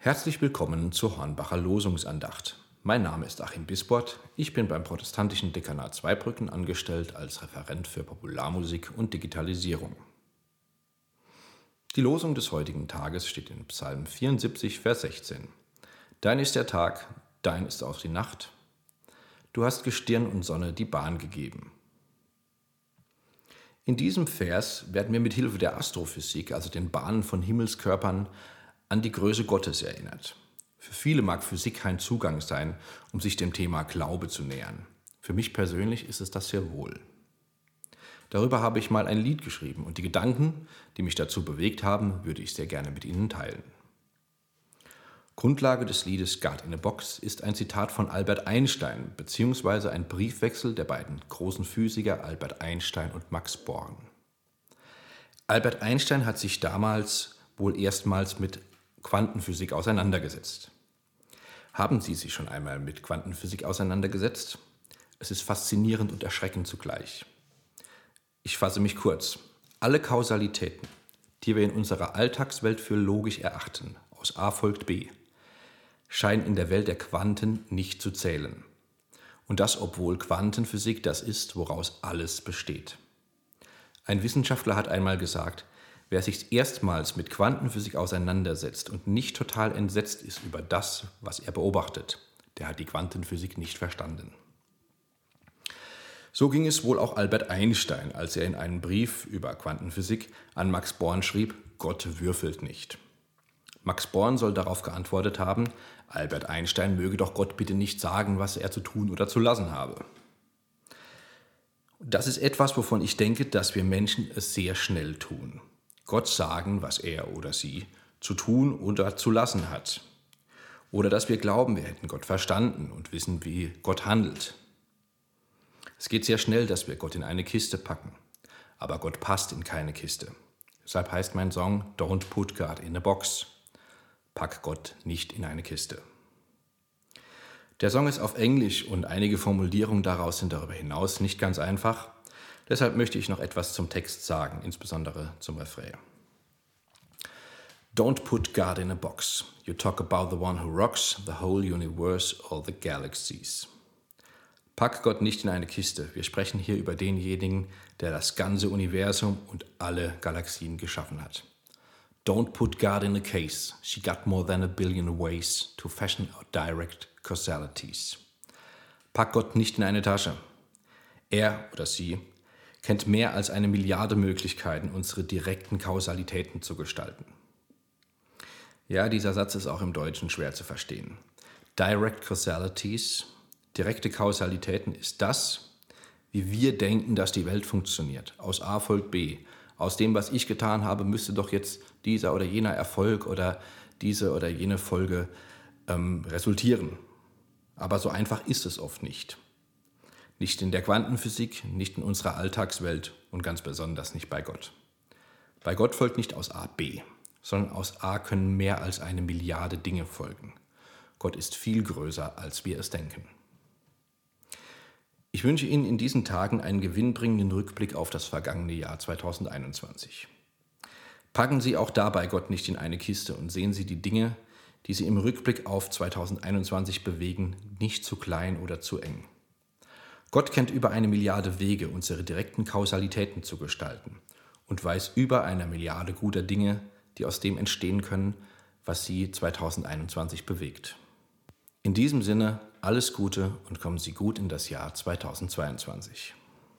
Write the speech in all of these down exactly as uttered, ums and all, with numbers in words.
Herzlich willkommen zur Hornbacher Losungsandacht. Mein Name ist Achim Bisbort, ich bin beim protestantischen Dekanat Zweibrücken angestellt als Referent für Popularmusik und Digitalisierung. Die Losung des heutigen Tages steht in Psalm vierundsiebzig, Vers sechzehn. Dein ist der Tag, dein ist auch die Nacht. Du hast Gestirn und Sonne die Bahn gegeben. In diesem Vers werden wir mit Hilfe der Astrophysik, also den Bahnen von Himmelskörpern, an die Größe Gottes erinnert. Für viele mag Physik kein Zugang sein, um sich dem Thema Glaube zu nähern. Für mich persönlich ist es das sehr wohl. Darüber habe ich mal ein Lied geschrieben und die Gedanken, die mich dazu bewegt haben, würde ich sehr gerne mit Ihnen teilen. Grundlage des Liedes God in a Box ist ein Zitat von Albert Einstein bzw. ein Briefwechsel der beiden großen Physiker Albert Einstein und Max Born. Albert Einstein hat sich damals wohl erstmals mit Quantenphysik auseinandergesetzt. Haben Sie sich schon einmal mit Quantenphysik auseinandergesetzt? Es ist faszinierend und erschreckend zugleich. Ich fasse mich kurz. Alle Kausalitäten, die wir in unserer Alltagswelt für logisch erachten, aus A folgt B, scheinen in der Welt der Quanten nicht zu zählen. Und das, obwohl Quantenphysik das ist, woraus alles besteht. Ein Wissenschaftler hat einmal gesagt, wer sich erstmals mit Quantenphysik auseinandersetzt und nicht total entsetzt ist über das, was er beobachtet, der hat die Quantenphysik nicht verstanden. So ging es wohl auch Albert Einstein, als er in einem Brief über Quantenphysik an Max Born schrieb, Gott würfelt nicht. Max Born soll darauf geantwortet haben, Albert Einstein möge doch Gott bitte nicht sagen, was er zu tun oder zu lassen habe. Das ist etwas, wovon ich denke, dass wir Menschen es sehr schnell tun. Gott sagen, was er oder sie zu tun oder zu lassen hat. Oder dass wir glauben, wir hätten Gott verstanden und wissen, wie Gott handelt. Es geht sehr schnell, dass wir Gott in eine Kiste packen. Aber Gott passt in keine Kiste. Deshalb heißt mein Song Don't put God in a box. Pack Gott nicht in eine Kiste. Der Song ist auf Englisch und einige Formulierungen daraus sind darüber hinaus nicht ganz einfach. Deshalb möchte ich noch etwas zum Text sagen, insbesondere zum Refrain. Don't put God in a box. You talk about the one who rocks the whole universe, all the galaxies. Pack Gott nicht in eine Kiste. Wir sprechen hier über denjenigen, der das ganze Universum und alle Galaxien geschaffen hat. Don't put God in a case. She got more than a billion ways to fashion our direct causalities. Pack Gott nicht in eine Tasche. Er oder sie kennt mehr als eine Milliarde Möglichkeiten, unsere direkten Kausalitäten zu gestalten. Ja, dieser Satz ist auch im Deutschen schwer zu verstehen. Direct Causalities, direkte Kausalitäten ist das, wie wir denken, dass die Welt funktioniert. Aus A folgt B. Aus dem, was ich getan habe, müsste doch jetzt dieser oder jener Erfolg oder diese oder jene Folge ähm, resultieren. Aber so einfach ist es oft nicht. Nicht in der Quantenphysik, nicht in unserer Alltagswelt und ganz besonders nicht bei Gott. Bei Gott folgt nicht aus A B, sondern aus A können mehr als eine Milliarde Dinge folgen. Gott ist viel größer, als wir es denken. Ich wünsche Ihnen in diesen Tagen einen gewinnbringenden Rückblick auf das vergangene Jahr zweitausendeinundzwanzig. Packen Sie auch dabei Gott nicht in eine Kiste und sehen Sie die Dinge, die Sie im Rückblick auf zweitausendeinundzwanzig bewegen, nicht zu klein oder zu eng. Gott kennt über eine Milliarde Wege, unsere direkten Kausalitäten zu gestalten und weiß über eine Milliarde guter Dinge, die aus dem entstehen können, was Sie zweitausendeinundzwanzig bewegt. In diesem Sinne, alles Gute und kommen Sie gut in das Jahr zweitausendzweiundzwanzig.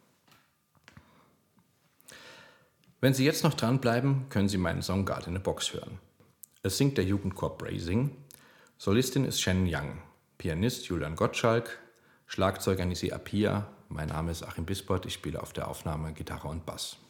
Wenn Sie jetzt noch dranbleiben, können Sie meinen Song God in a Box hören. Es singt der Jugendchor Brazing, Solistin ist Shannon Young, Pianist Julian Gottschalk, Schlagzeuger Nisi Appiah, mein Name ist Achim Bisbort, ich spiele auf der Aufnahme Gitarre und Bass.